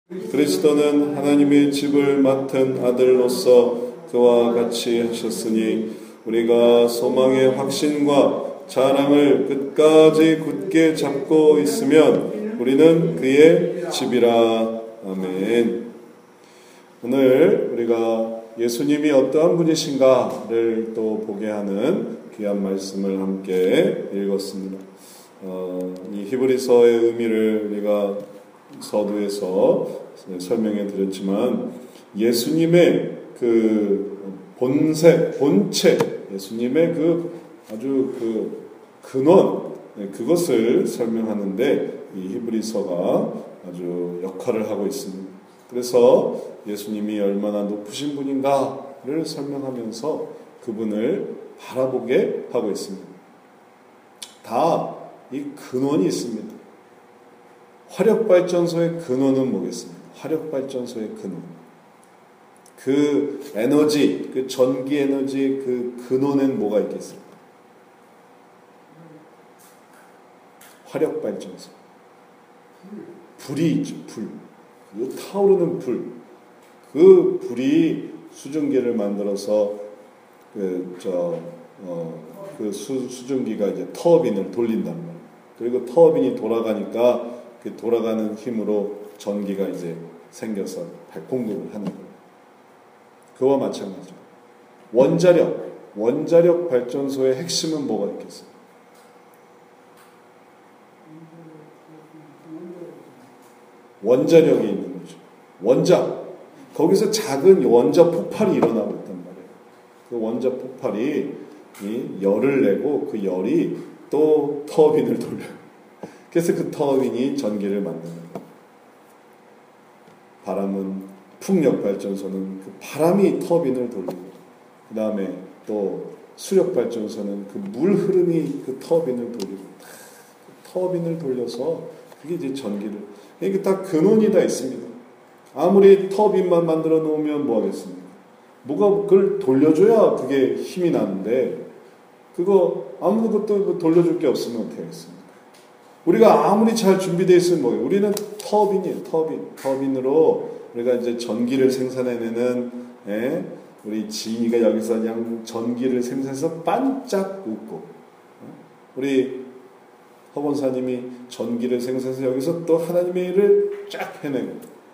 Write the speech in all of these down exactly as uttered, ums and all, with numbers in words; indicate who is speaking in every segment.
Speaker 1: 그리스도는 하나님의 집을 맡은 아들로서 그와 같이 하셨으니 우리가 소망의 확신과 자랑을 끝까지 굳게 잡고 있으면 우리는 그의 집이라. 아멘. 오늘 우리가 예수님이 어떠한 분이신가를 또 보게 하는 귀한 말씀을 함께 읽었습니다. 어, 이 히브리서의 의미를 우리가 서두에서 설명해 드렸지만 예수님의 그 본색, 본체, 예수님의 그 아주 그 근원, 그것을 설명하는데 이 히브리서가 아주 역할을 하고 있습니다. 그래서 예수님이 얼마나 높으신 분인가를 설명하면서 그분을 바라보게 하고 있습니다. 다 이 근원이 있습니다. 화력발전소의 근원은 뭐겠습니까? 화력발전소의 근원. 그 에너지, 그 전기 에너지 그 근원엔 뭐가 있겠습니까? 화력발전소. 불이 있죠, 불. 그 타오르는 불. 그 불이 수증기를 만들어서 그, 저, 어, 그 수, 수증기가 이제 터빈을 돌린단 말이에요. 그리고 터빈이 돌아가니까 그 돌아가는 힘으로 전기가 이제 생겨서 공급을 하는 거예요. 그와 마찬가지죠. 원자력, 원자력 발전소의 핵심은 뭐가 있겠어요? 원자력이 있는 거죠. 원자. 거기서 작은 원자 폭발이 일어나고 있단 말이에요. 그 원자 폭발이 이 열을 내고 그 열이 또 터빈을 돌려요. 그래서 그 터빈이 전기를 만드는 거예요. 바람은, 풍력발전소는 그 바람이 터빈을 돌리고, 그 다음에 또 수력발전소는 그 물 흐름이 그 터빈을 돌리고, 그 터빈을 돌려서 그게 이제 전기를, 이게 다 근원이 다 있습니다. 아무리 터빈만 만들어 놓으면 뭐 하겠습니까? 뭐가 그걸 돌려줘야 그게 힘이 나는데, 그거 아무것도 돌려줄 게 없으면 어떻게 하겠습니까? 우리가 아무리 잘 준비되어 있으면 뭐예요? 우리는 터빈이에요, 터빈. 터빈으로 우리가 이제 전기를 생산해내는, 예? 우리 지희가 여기서 그냥 전기를 생산해서 반짝 웃고, 우리 허본사님이 전기를 생산해서 여기서 또 하나님의 일을 쫙 해내고,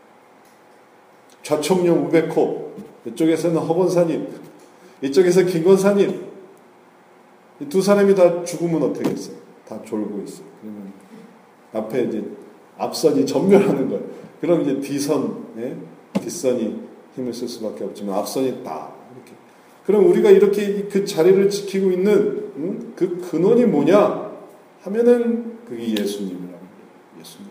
Speaker 1: 좌총령 우베코, 이쪽에서는 허본사님, 이쪽에서 김건사님, 이 두 사람이 다 죽으면 어떻게 했어요? 다 졸고 있어요. 그러면 앞에 이제 앞선이 전멸하는 거예요. 그럼 이제 뒤선, 예? 뒷선이 힘을 쓸 수밖에 없지만 앞선이 딱 이렇게. 그럼 우리가 이렇게 그 자리를 지키고 있는 음? 그 근원이 뭐냐 하면은 그게 예수님이라는 거예요. 예수님.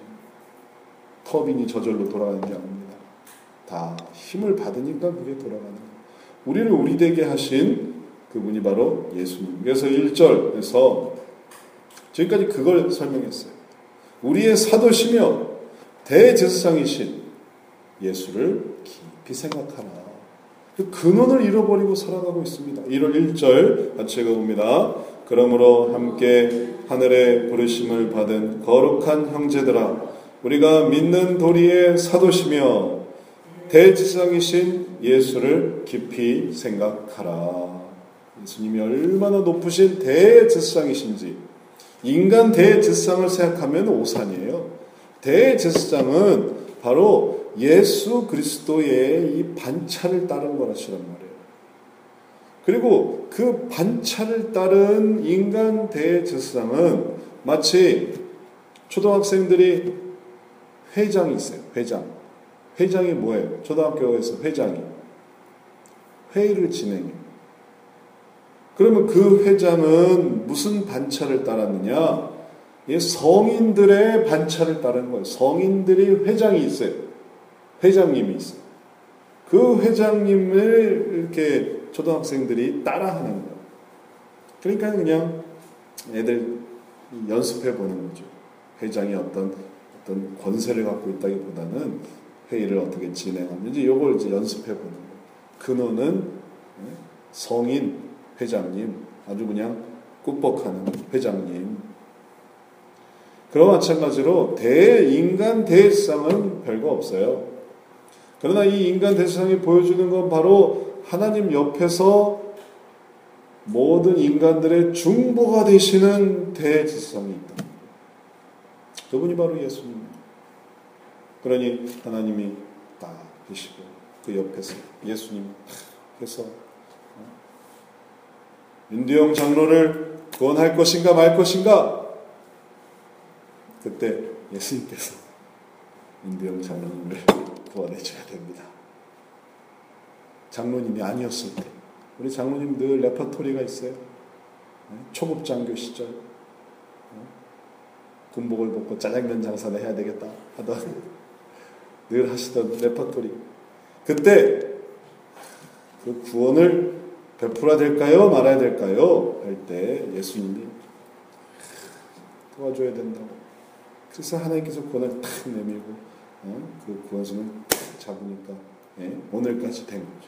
Speaker 1: 터빈이 저절로 돌아가는 게 아닙니다. 다 힘을 받으니까 그게 돌아가는 거예요. 우리를 우리 되게 하신 그분이 바로 예수님. 그래서 일 절에서 지금까지 그걸 설명했어요. 우리의 사도시며 대제사장이신 예수를 깊이 생각하라. 그 근원을 잃어버리고 살아가고 있습니다. 일 월 일 절 같이 읽어봅니다. 그러므로 함께 하늘의 부르심을 받은 거룩한 형제들아, 우리가 믿는 도리의 사도시며 대제사장이신 예수를 깊이 생각하라. 예수님이 얼마나 높으신 대제사장이신지. 인간 대제사장을 생각하면 오산이에요. 대제사장은 바로 예수 그리스도의 이 반차를 따른 거라시란 말이에요. 그리고 그 반차를 따른 인간 대제사장은 마치 초등학생들이 회장이 있어요. 회장. 회장이 뭐예요? 초등학교에서 회장이 회의를 진행해요. 그러면 그 회장은 무슨 반차를 따랐느냐? 성인들의 반차를 따르는 거예요. 성인들이 회장이 있어요. 회장님이 있어요. 그 회장님을 이렇게 초등학생들이 따라하는 거예요. 그러니까 그냥 애들 연습해 보는 거죠. 회장이 어떤 어떤 권세를 갖고 있다기보다는 회의를 어떻게 진행하는지 이걸 이제 연습해 보는 거예요. 근원은 성인 회장님, 아주 그냥 꾹뻑하는 회장님. 그와 마찬가지로 대인간 대상은 별거 없어요. 그러나 이 인간 대상이 보여주는 건 바로 하나님 옆에서 모든 인간들의 중보가 되시는 대지성이 있다. 그분이 바로 예수님입니다. 그러니 하나님이 딱 계시고 그 옆에서 예수님 해서 윤두영 장로를 구원할 것인가 말 것인가? 그때 예수님께서 윤두영 장로님을 구원해 줘야 됩니다. 장로님이 아니었을 때 우리 장로님 늘 레퍼토리가 있어요. 초급 장교 시절 군복을 벗고 짜장면 장사를 해야 되겠다 하던 늘 하시던 레퍼토리. 그때 그 구원을 베풀어야 될까요? 말아야 될까요? 할 때 예수님이 도와줘야 된다고. 그래서 하나님께서 구원을 탁 내밀고 어? 그 구원선을 탁 잡으니까 예? 오늘까지 된 거죠.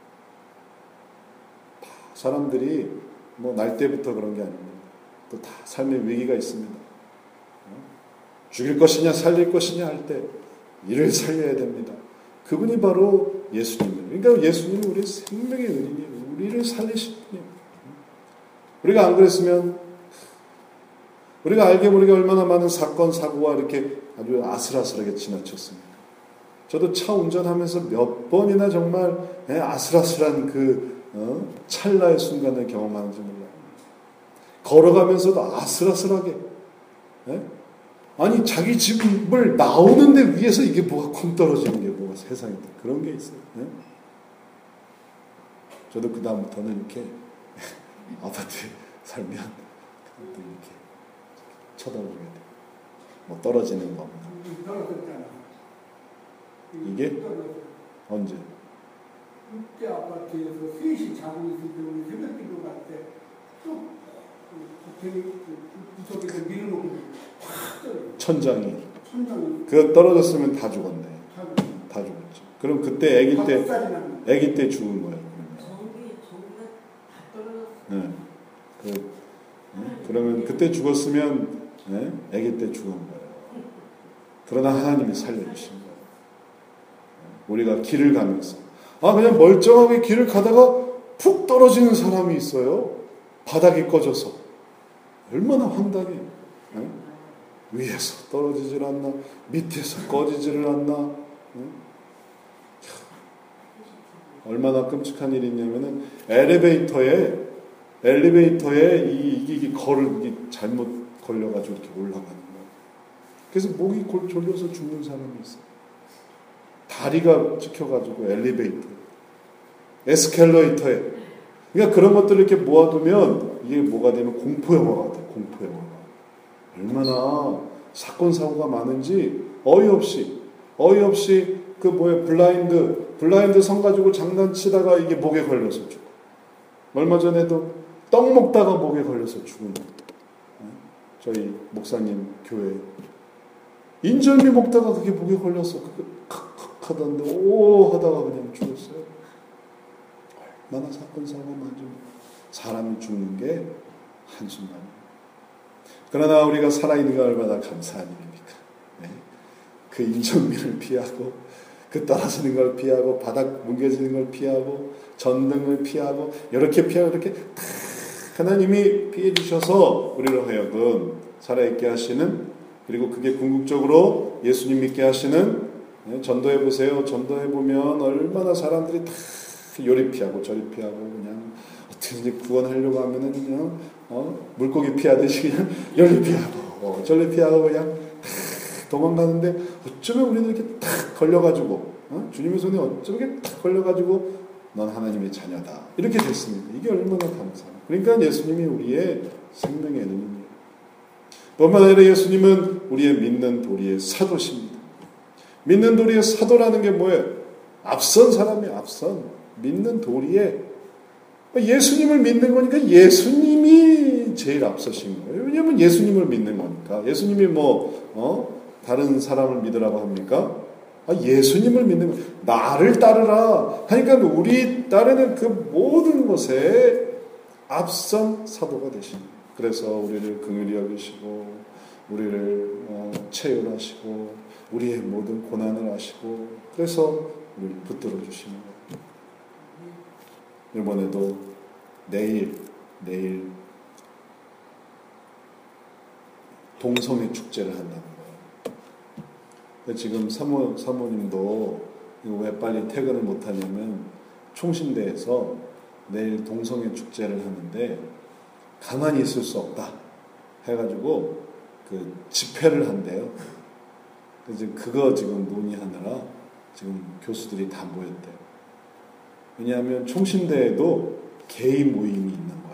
Speaker 1: 사람들이 뭐 날 때부터 그런 게 아닙니다. 또 다 삶의 위기가 있습니다. 어? 죽일 것이냐 살릴 것이냐 할 때 이를 살려야 됩니다. 그분이 바로 예수님이에요. 그러니까 예수님은 우리의 생명의 은인이에요. 우리를 살리실 분이에요. 우리가 안 그랬으면 우리가 알게 모르게 얼마나 많은 사건 사고와 이렇게 아주 아슬아슬하게 지나쳤습니다. 저도 차 운전하면서 몇 번이나 정말 아슬아슬한 그 어? 찰나의 순간을 경험하는지 몰라요. 걸어가면서도 아슬아슬하게 예? 아니 자기 집을 나오는데 위에서 이게 뭐가 쿵 떨어지는 게 뭐가 세상에 그런 게 있어요. 예? 저도 그 다음부터는 이렇게 아파트에 살면 이렇게 쳐다보게 돼. 뭐 떨어지는 거. 이게 언제?
Speaker 2: 그때 아파트에서 셋이 자고 있을 때 우리 새벽 기도 갈 때 쭉 구석에서 밀어놓고 확 떨어져.
Speaker 1: 천장이.
Speaker 2: 천장이.
Speaker 1: 그거 떨어졌으면 다 죽었네. 다 죽었죠. 그럼 그때 아기 때 아기 때 죽은 거예요.
Speaker 3: 전기 전기가 다 떨어졌어.
Speaker 1: 네. 그, 네? 그러면 그때 죽었으면 네? 아기 때 죽은 거예요. 그러나 하나님이 살려주신 거예요. 우리가 길을 가면서 아 그냥 멀쩡하게 길을 가다가 푹 떨어지는 사람이 있어요. 바닥이 꺼져서 얼마나 황당해요. 네? 위에서 떨어지질 않나 밑에서 꺼지지를 않나 네? 얼마나 끔찍한 일이 있냐면은 엘리베이터에 엘리베이터에 이 이게 걸을 이게 잘못 걸려가지고 이렇게 올라가는 거예요. 그래서 목이 골 졸려서 죽는 사람이 있어요. 다리가 찍혀가지고 엘리베이터, 에스컬레이터에. 그러니까 그런 것들을 이렇게 모아두면 이게 뭐가 되면 공포 영화가 돼. 공포 영화가. 얼마나 사건 사고가 많은지 어이없이 어이없이 그 뭐야 블라인드 블라인드 선 가지고 장난치다가 이게 목에 걸려서 죽어. 얼마 전에도 떡 먹다가 목에 걸려서 죽은 거. 저희 목사님 교회 인절미 먹다가 그게 목에 걸려서 그게 칵칵 하던데 오 하다가 그냥 죽었어요. 얼마나 사건 사고가 많죠. 사람이 죽는 게 한순간이에요. 그러나 우리가 살아있는 게 얼마나 감사한 일입니까? 네? 그 인절미를 피하고 그 떨어지는 걸 피하고 바닥 뭉개지는 걸 피하고 전등을 피하고 이렇게 피하고 이렇게 다 하나님이 피해 주셔서 우리를 하여금 살아있게 하시는 그리고 그게 궁극적으로 예수님 믿게 하시는 전도해 보세요. 전도해 보면 얼마나 사람들이 다 요리 피하고 저리 피하고 그냥 어떻게 구원하려고 하면은 그냥 어? 물고기 피하듯이 그냥 요리 피하고 어, 저리 피하고 그냥 도망가는데 어쩌면 우리는 이렇게 탁 걸려가지고 어? 주님의 손에 어쩌면 이렇게 탁 걸려가지고 넌 하나님의 자녀다 이렇게 됐습니다. 이게 얼마나 감사해요. 그러니까 예수님이 우리의 생명의 은인이에요. 뿐만 아니라 예수님은 우리의 믿는 도리의 사도십니다. 믿는 도리의 사도라는 게 뭐예요? 앞선 사람이에요. 앞선 믿는 도리에 예수님을 믿는 거니까 예수님이 제일 앞서신 거예요. 왜냐하면 예수님을 믿는 거니까. 예수님이 뭐 어? 다른 사람을 믿으라고 합니까? 아, 예수님을 믿는 거예요. 나를 따르라 하니까 우리 따르는 그 모든 것에 앞선 사도가 되십니다. 그래서 우리를 긍휼히 여기시고 우리를 어, 체휼하시고 우리의 모든 고난을 아시고 그래서 우리를 붙들어 주시는 거예요. 이번에도 내일 내일 동성애 축제를 한다는 거예요. 지금 사모, 사모님도 왜 빨리 퇴근을 못하냐면 총신대에서 내일 동성애 축제를 하는데 가만히 있을 수 없다 해가지고 그 집회를 한대요. 그래서 그거 지금 논의하느라 지금 교수들이 다 모였대요. 왜냐하면 총신대에도 게이 모임이 있는 거예요.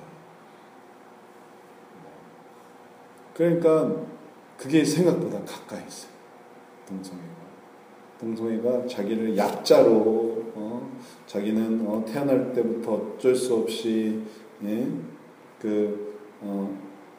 Speaker 1: 그러니까 그게 생각보다 가까이 있어요. 동성애가. 동성애가 자기를 약자로 어, 자기는 어, 태어날 때부터 어쩔 수 없이 예? 그 어,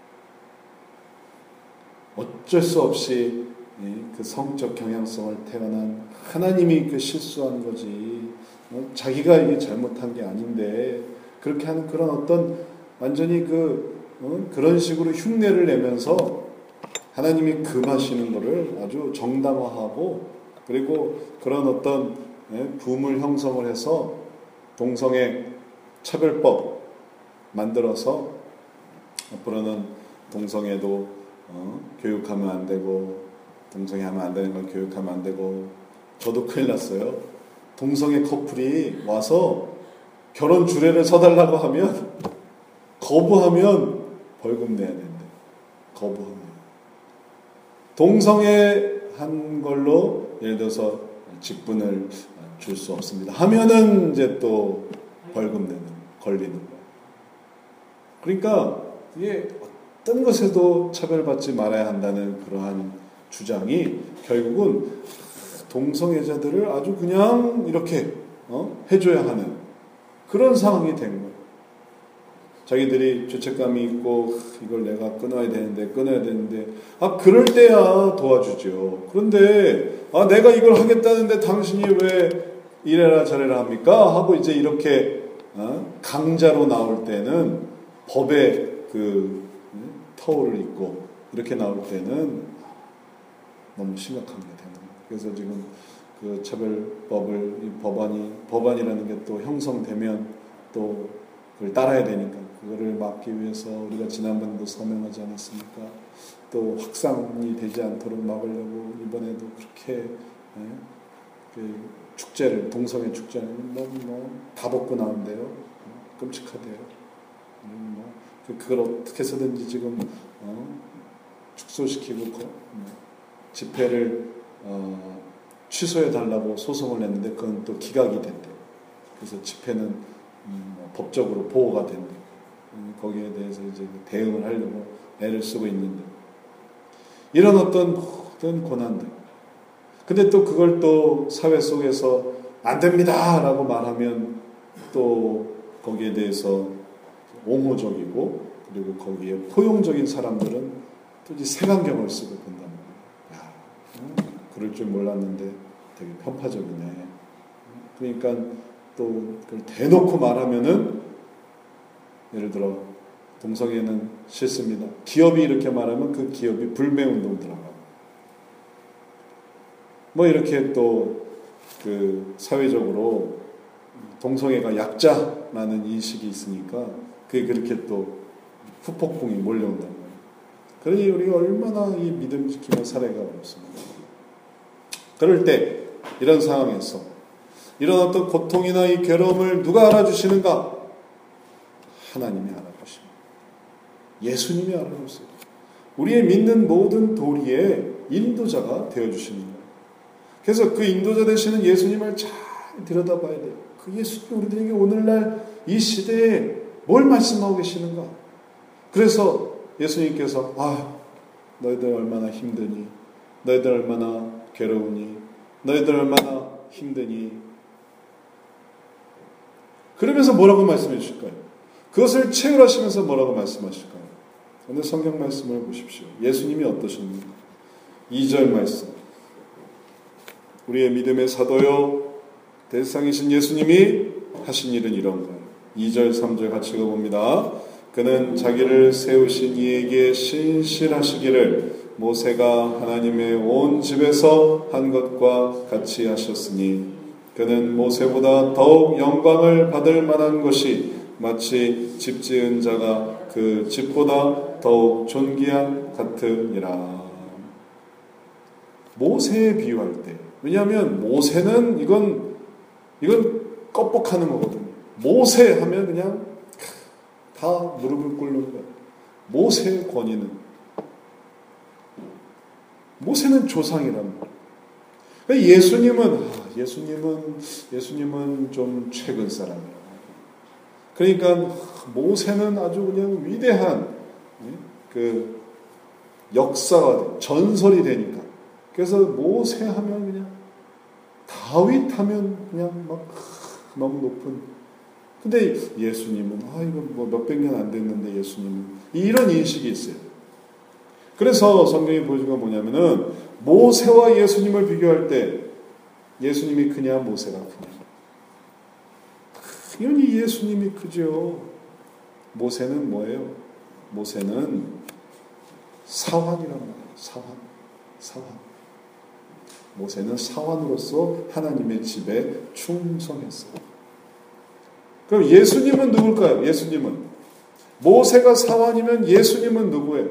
Speaker 1: 어쩔 수 없이 예? 그 성적 경향성을 태어난 하나님이 그 실수한 거지 어? 자기가 이게 잘못한 게 아닌데 그렇게 하는 그런 어떤 완전히 그 어? 그런 식으로 흉내를 내면서 하나님이 금하시는 것을 아주 정당화하고 그리고 그런 어떤 예, 붐을 형성을 해서 동성애 차별법 만들어서 앞으로는 동성애도 어, 교육하면 안 되고 동성애 하면 안 되는 걸 교육하면 안 되고 저도 큰일 났어요. 동성애 커플이 와서 결혼 주례를 서달라고 하면 거부하면 벌금 내야 된대. 거부하면. 동성애 한 걸로 예를 들어서 직분을 줄 수 없습니다. 하면은 이제 또 벌금 내는, 걸리는 거예요. 그러니까 이게 어떤 것에도 차별받지 말아야 한다는 그러한 주장이 결국은 동성애자들을 아주 그냥 이렇게 어? 해줘야 하는 그런 상황이 된 거예요. 자기들이 죄책감이 있고 이걸 내가 끊어야 되는데 끊어야 되는데 아 그럴 때야 도와주죠. 그런데 아 내가 이걸 하겠다는데 당신이 왜 이래라 저래라 합니까? 하고 이제 이렇게 어? 강자로 나올 때는 법의 그 터울을 잇고 이렇게 나올 때는 너무 심각한 게 되는 거예요. 그래서 지금 그 차별법을 이 법안이 법안이라는 게 또 형성되면 또 그걸 따라야 되니까 그거를 막기 위해서 우리가 지난번에도 서명하지 않았습니까? 또 확산이 되지 않도록 막으려고 이번에도 그렇게 예? 그 축제를 동성애 축제를 너무 뭐 다 벗고 나온대요. 끔찍하대요. 뭐 그걸 어떻게 해서든지 지금 어? 축소시키고 뭐 집회를 어, 취소해 달라고 소송을 냈는데 그건 또 기각이 된대요. 그래서 집회는 음, 법적으로 보호가 된대요. 거기에 대해서 이제 대응을 하려고 애를 쓰고 있는데 이런 어떤 모든 고난들. 근데 또 그걸 또 사회 속에서 안 됩니다 라고 말하면 또 거기에 대해서 옹호적이고 그리고 거기에 포용적인 사람들은 또 이제 색안경을 쓰고 본단 말이에요. 야, 음, 그럴 줄 몰랐는데 되게 편파적이네. 그러니까 또 그걸 대놓고 말하면은 예를 들어 동성애는 싫습니다. 기업이 이렇게 말하면 그 기업이 불매운동 들어가고 뭐 이렇게 또 그 사회적으로 동성애가 약자라는 인식이 있으니까 그게 그렇게 또 후폭풍이 몰려온단 말이에요. 그러니 우리가 얼마나 이 믿음 지키는 사례가 없습니다. 그럴 때 이런 상황에서 이런 어떤 고통이나 이 괴로움을 누가 알아주시는가? 하나님이 알아주십니다. 예수님이 알아주세요. 우리의 믿는 모든 도리의 인도자가 되어주시는 거예요. 그래서 그 인도자 되시는 예수님을 잘 들여다봐야 돼요. 그 예수님이 우리들에게 오늘날 이 시대에 뭘 말씀하고 계시는가? 그래서 예수님께서 아, 너희들 얼마나 힘드니? 너희들 얼마나 괴로우니? 너희들 얼마나 힘드니? 그러면서 뭐라고 말씀해 주실까요? 그것을 체휼하시면서 뭐라고 말씀하실까요? 오늘 성경 말씀을 보십시오. 예수님이 어떠십니까? 이 절 말씀. 우리의 믿음의 사도요 대상이신 예수님이 하신 일은 이런 거예요. 이 절 삼 절 같이 읽어봅니다. 그는 자기를 세우신 이에게 신실하시기를 모세가 하나님의 온 집에서 한 것과 같이 하셨으니 그는 모세보다 더욱 영광을 받을 만한 것이 마치 집 지은 자가 그 집보다 더욱 존귀한 같으니라. 모세에 비유할 때, 왜냐하면 모세는 이건 이건 껍복하는 거거든요. 모세 하면 그냥 다 무릎을 꿇는 거예요. 모세의 권위는, 모세는 조상이란 말이에요. 그러니까 예수님은 예수님은 예수님은 좀 최근 사람이에요. 그러니까 모세는 아주 그냥 위대한 그 역사가 전설이 되니까. 그래서 모세 하면 그냥 다윗 하면 그냥 막 너무 높은. 근데 예수님은 아 이거 뭐 몇백 년 안 됐는데 예수님은 이런 인식이 있어요. 그래서 성경이 보여준 건 뭐냐면은 모세와 예수님을 비교할 때 예수님이 크냐 모세가 크냐. 당연히 예수님이 크죠. 모세는 뭐예요? 모세는 사환이란 말이에요. 사환. 사환. 모세는 사환으로서 하나님의 집에 충성했어요. 그럼 예수님은 누굴까요? 예수님은 모세가 사환이면 예수님은 누구예요?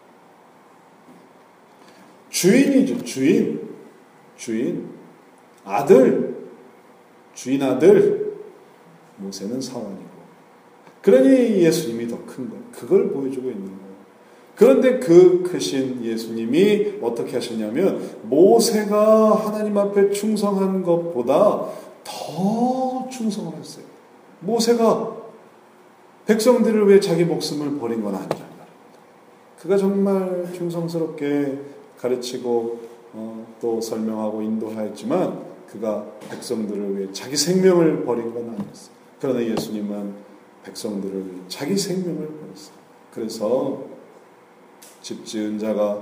Speaker 1: 주인이죠. 주인. 주인. 아들. 주인 아들. 모세는 사환이고. 그러니 예수님이 더 큰 거예요. 그걸 보여주고 있는 거예요. 그런데 그 크신 예수님이 어떻게 하셨냐면 모세가 하나님 앞에 충성한 것보다 더 충성을 했어요. 모세가 백성들을 위해 자기 목숨을 버린 건 아니란 말입니다. 그가 정말 충성스럽게 가르치고 어, 또 설명하고 인도하였지만 그가 백성들을 위해 자기 생명을 버린 건 아니었어요. 그러나 예수님은 백성들을 위해 자기 생명을 버렸어요. 그래서 집 지은 자가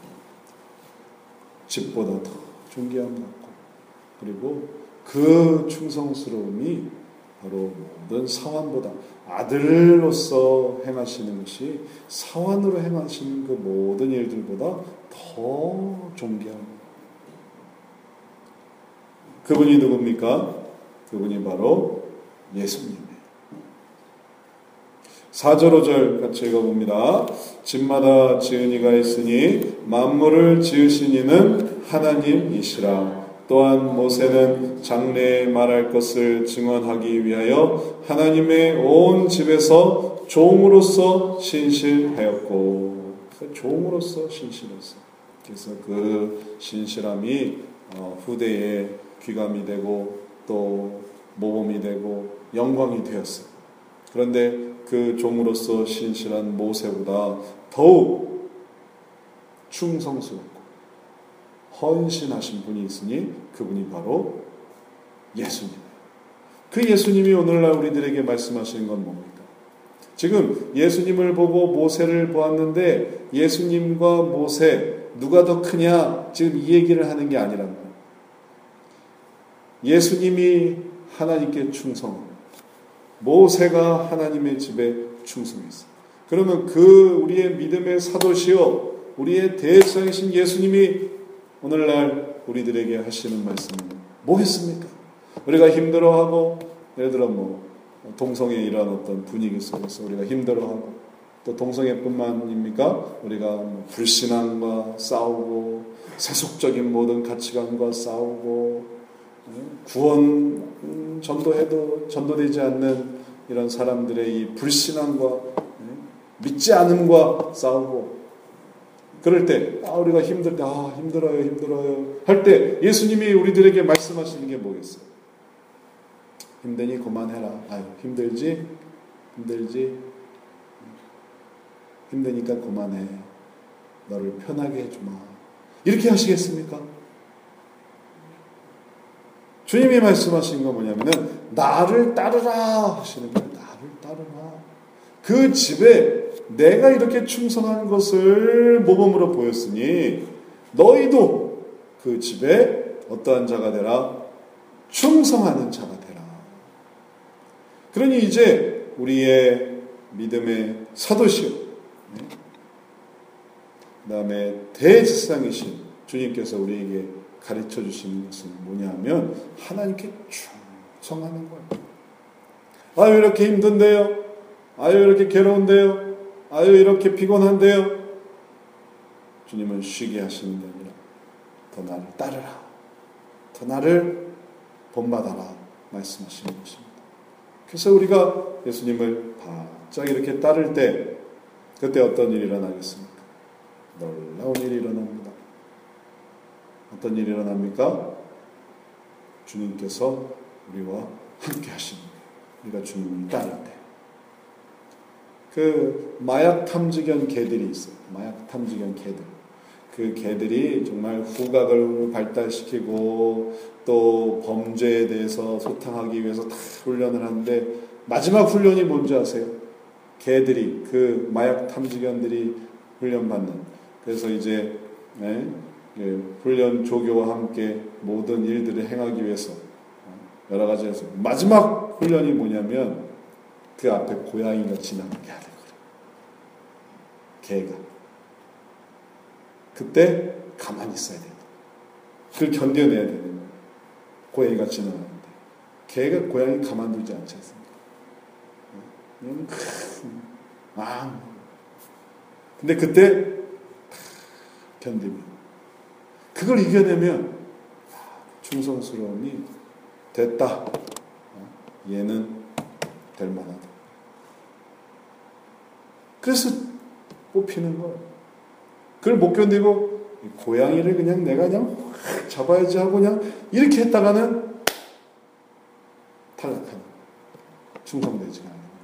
Speaker 1: 집보다 더 존귀함 받고, 그리고 그 충성스러움이 바로 모든 사환보다, 아들로서 행하시는 것이 사환으로 행하시는 그 모든 일들보다 더 존귀합니다. 그분이 누굽니까? 그분이 바로 예수님이에요. 사 절 오 절 같이 읽어봅니다. 집마다 지은 이가 있으니 만물을 지으신 이는 하나님이시라. 또한 모세는 장래에 말할 것을 증언하기 위하여 하나님의 온 집에서 종으로서 신실하였고, 종으로서 신실했어요. 그래서 그 신실함이 후대에 귀감이 되고 또 모범이 되고 영광이 되었어요. 그런데 그 종으로서 신실한 모세보다 더욱 충성스럽고 헌신하신 분이 있으니 그분이 바로 예수님이에요. 그 예수님이 오늘날 우리들에게 말씀하시는 건 뭡니까? 지금 예수님을 보고 모세를 보았는데 예수님과 모세 누가 더 크냐 지금 이 얘기를 하는 게 아니란 말이에요. 예수님이 하나님께 충성, 모세가 하나님의 집에 충성했어요. 그러면 그 우리의 믿음의 사도시요 우리의 대제사장이신 예수님이 오늘날 우리들에게 하시는 말씀은 뭐 했습니까? 우리가 힘들어하고, 예를 들어 뭐 동성애 이런 어떤 분위기 속에서 우리가 힘들어하고, 또 동성애뿐만입니까? 우리가 뭐 불신앙과 싸우고 세속적인 모든 가치관과 싸우고 구원 전도해도 전도되지 않는 이런 사람들의 이 불신앙과 믿지 않음과 싸우고, 그럴 때 아, 우리가 힘들 때 아, 힘들어요 힘들어요 할 때 예수님이 우리들에게 말씀하시는 게 뭐겠어요? 힘드니 그만해라. 아유 힘들지? 힘들지? 힘드니까 그만해. 너를 편하게 해주마. 이렇게 하시겠습니까? 주님이 말씀하신 건 뭐냐면은 나를 따르라 하시는 거예요. 나를 따르라. 그 집에 내가 이렇게 충성한 것을 모범으로 보였으니 너희도 그 집에 어떠한 자가 되라? 충성하는 자가 되라. 그러니 이제 우리의 믿음의 사도시요 그 다음에 대지상이신 주님께서 우리에게 가르쳐 주시는 것은 뭐냐 하면 하나님께 충성하는 거예요. 아유 이렇게 힘든데요. 아유 이렇게 괴로운데요. 아유 이렇게 피곤한데요. 주님은 쉬게 하시는 게 아니라 더 나를 따르라. 더 나를 본받아라 말씀하시는 것입니다. 그래서 우리가 예수님을 바짝 이렇게 따를 때 그때 어떤 일이 일어나겠습니까? 놀라운 일이 일어납니다. 어떤 일이 일어납니까? 주님께서 우리와 함께 하십니다. 우리가 주님을 따를 때. 그 마약 탐지견 개들이 있어요. 마약 탐지견 개들. 그 개들이 정말 후각을 발달시키고 또 범죄에 대해서 소탕하기 위해서 다 훈련을 하는데 마지막 훈련이 뭔지 아세요? 개들이 그 마약 탐지견들이 훈련받는. 그래서 이제 네, 훈련 조교와 함께 모든 일들을 행하기 위해서 여러 가지에서 마지막 훈련이 뭐냐면 그 앞에 고양이가 지나가게 하는 거예요. 개가. 그때 가만히 있어야 돼요. 그걸 견뎌내야 되는 거예요. 고양이가 지나가는데 개가 고양이 가만두지 않지 않습니까? 그냥 아. 근데 그때 견디면 그걸 이겨내면 충성스러움이 됐다. 얘는 될 만하다. 그래서 뽑히는 거예요. 그걸 못 견디고 고양이를 그냥 내가 그냥 확 잡아야지 하고 그냥 이렇게 했다가는 탈락하는 거예요. 충성되지 않는 거예요.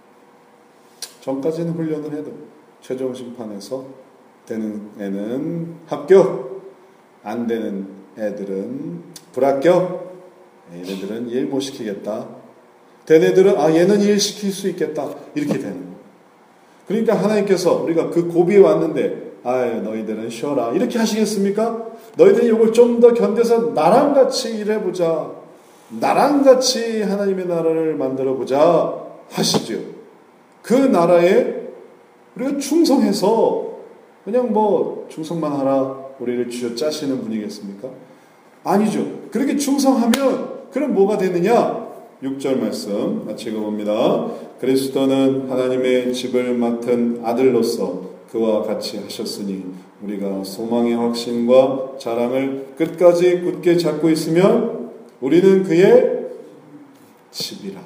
Speaker 1: 전까지는 훈련을 해도 최종 심판에서 되는 애는 합격, 안 되는 애들은 불합격. 얘네들은 일 못 시키겠다. 된 애들은 아 얘는 일 시킬 수 있겠다. 이렇게 되는 거예요. 그러니까 하나님께서 우리가 그 고비에 왔는데 아유 너희들은 쉬어라. 이렇게 하시겠습니까? 너희들이 이걸 좀 더 견뎌서 나랑 같이 일해보자. 나랑 같이 하나님의 나라를 만들어보자 하시죠. 그 나라에 우리가 충성해서 그냥 뭐 충성만 하라 우리를 쥐어 짜시는 분이겠습니까? 아니죠. 그렇게 충성하면 그럼 뭐가 되느냐? 육 절 말씀 같이 읽어봅니다. 그리스도는 하나님의 집을 맡은 아들로서 그와 같이 하셨으니 우리가 소망의 확신과 자랑을 끝까지 굳게 잡고 있으면 우리는 그의 집이라.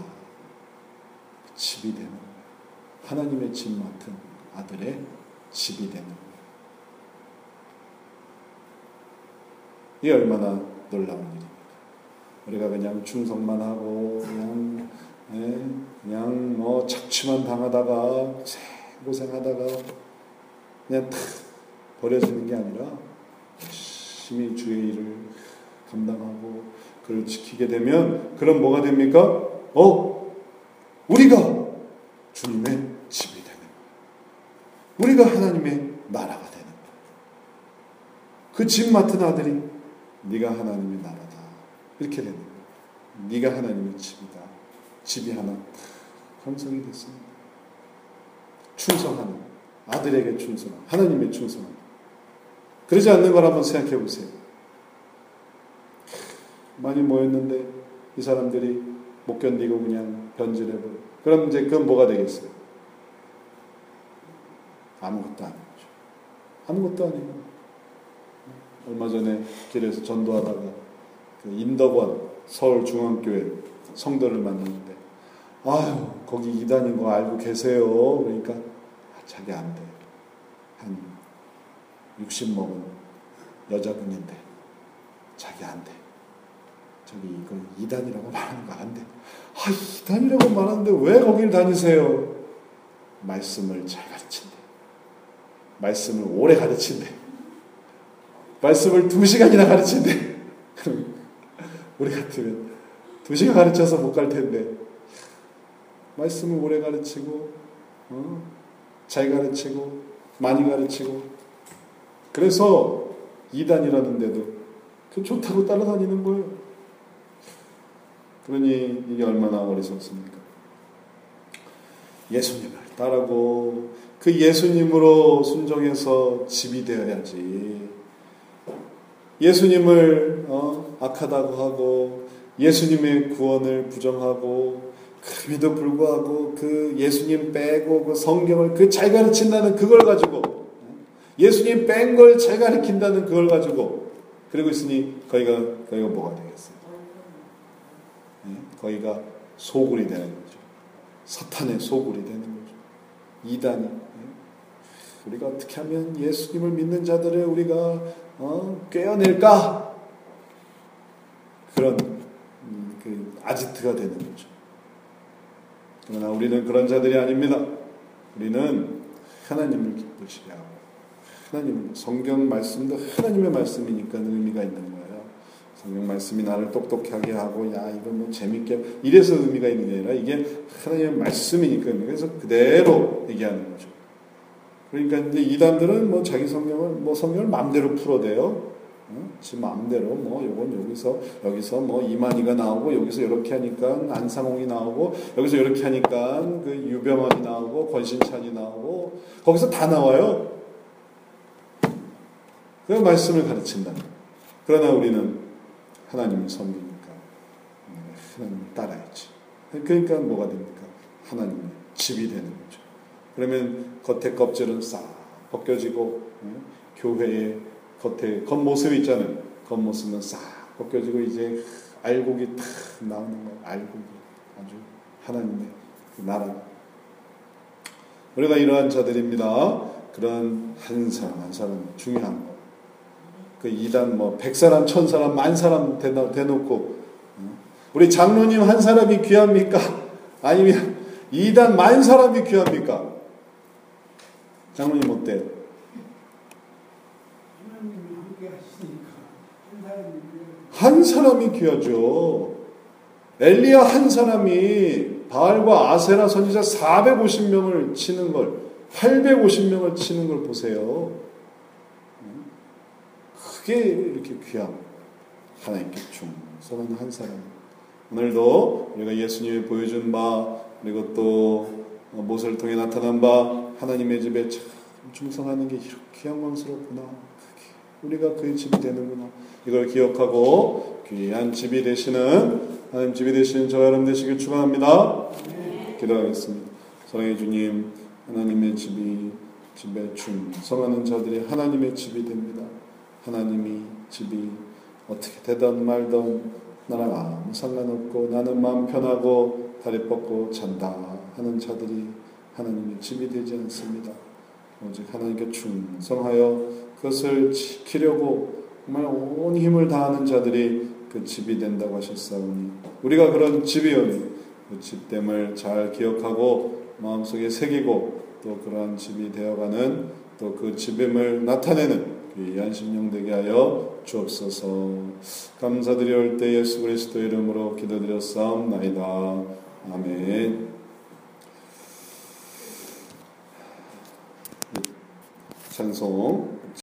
Speaker 1: 집이 되는 거예요. 하나님의 집 맡은 아들의 집이 되는 거예요. 이게 얼마나 놀라운 일입니까? 우리가 그냥 충성만 하고 그냥 예, 그냥 뭐 착취만 당하다가 고생하다가 그냥 탁 버려지는 게 아니라 열심히 주의 일을 감당하고 그걸 지키게 되면 그럼 뭐가 됩니까? 어, 우리가 주님의 집이 되는 거예요. 우리가 하나님의 나라가 되는 거예요. 그 집 맡은 아들이 네가 하나님의 나라다. 이렇게 되는 거예요. 네가 하나님의 집이다. 집이 하나 완성이 됐습니다. 충성하는 아들에게 충성하는 하나님의 충성하는 그러지 않는 걸 한번 생각해 보세요. 많이 모였는데 이 사람들이 못 견디고 그냥 변질해버려. 그럼 이제 그건 뭐가 되겠어요? 아무것도 아니죠. 아무것도 아니고 얼마 전에 길에서 전도하다가 그 인덕원 서울중앙교회 성도를 만났는데 아유 거기 이단인 거 알고 계세요? 그러니까 아, 자기 안 돼. 한 육십 먹은 여자분인데 자기 안 돼. 저기 이거 이단이라고 말하는 거 안 돼. 아 이단이라고 말하는데 왜 거길 다니세요? 말씀을 잘 가르친대. 말씀을 오래 가르친대. 말씀을 두 시간이나 가르친대. 그럼 우리 같으면 두 시간 가르쳐서 못 갈 텐데 말씀을 오래 가르치고 어? 잘 가르치고 많이 가르치고 그래서 이단이라는데도 그 좋다고 따라다니는 거예요. 그러니 이게 얼마나 어리석습니까? 예수님을 따르고 그 예수님으로 순종해서 집이 되어야지. 예수님을 어, 악하다고 하고 예수님의 구원을 부정하고 그럼에도 불구하고 그 예수님 빼고 그 성경을 그 잘 가르친다는 그걸 가지고 예수님 뺀 걸 잘 가르친다는 그걸 가지고 그러고 있으니 거기가 거기가 뭐가 되겠어요? 거기가 소굴이 되는 거죠. 사탄의 소굴이 되는 거죠. 이단이. 우리가 어떻게 하면 예수님을 믿는 자들을 우리가 어, 꿰어낼까? 그런 그 아지트가 되는 거죠. 그러나 우리는 그런 자들이 아닙니다. 우리는 하나님을 기쁘시게 하고 하나님 성경 말씀도 하나님의 말씀이니까 의미가 있는 거예요. 성경 말씀이 나를 똑똑하게 하고 야 이거 뭐 재밌게 이래서 의미가 있는 게 아니라 이게 하나님의 말씀이니까 그래서 그대로 얘기하는 거죠. 그러니까 이제 이단들은 뭐 자기 성경을 뭐 성경을 마음대로 풀어대요. 어? 지 마음대로 뭐 요건 여기서 여기서 뭐 이만희가 나오고 여기서 이렇게 하니까 안상홍이 나오고 여기서 이렇게 하니까 그 유병환이 나오고 권신찬이 나오고 거기서 다 나와요. 그 말씀을 가르친다. 그러나 우리는 하나님을 섬기니까 하나님을 따라야지. 그러니까 뭐가 됩니까? 하나님의 집이 되는 거죠. 그러면 겉에 껍질은 싹 벗겨지고 교회의 겉에 겉모습 있잖아요. 겉모습은 싹 벗겨지고 이제 알곡이 탁 나오는 거예요. 알곡이 아주 하나님의 그 나라. 우리가 이러한 자들입니다. 그런 한 사람 한 사람 중요한 거. 그 이단 뭐 백 사람, 천 사람, 만 사람 대놓고 우리 장로님 한 사람이 귀합니까? 아니면 이단 만 사람이 귀합니까? 장로님 어때요?
Speaker 2: 하나님이 함께 하시니까 한 사람이
Speaker 1: 한 사람이 귀하죠. 엘리야 한 사람이 바알과 아세라 선지자 사백오십 명을 치는 걸 팔백오십 명을 치는 걸 보세요. 그게 이렇게 귀한 하나님께 충성한 한 사람. 오늘도 우리가 예수님이 보여준 바 그리고 또 모세를 통해 나타난 바 하나님의 집에 참 충성하는 게 이렇게 영광스럽구나. 우리가 그의 집이 되는구나. 이걸 기억하고 귀한 집이 되시는 하나님 집이 되시는 저와 여러분 되시길 축원합니다. 기도하겠습니다. 사랑해 주님, 하나님의 집이 집에 충성하는 자들이 하나님의 집이 됩니다. 하나님이 집이 어떻게 되든 말든 나랑 아무 상관없고 나는 마음 편하고 다리 뻗고 잔다 하는 자들이 하나님의 집이 되지 않습니다. 오직 하나님께 충성하여 그것을 지키려고 정말 온 힘을 다하는 자들이 그 집이 된다고 하셨사오니 우리가 그런 집이오니 그 집됨을 잘 기억하고 마음속에 새기고 또 그러한 집이 되어가는 또 그 집임을 나타내는 귀한 심령 되게 하여 주옵소서. 감사드리올 때 예수 그리스도 이름으로 기도드렸사옵나이다. 아멘. 찬송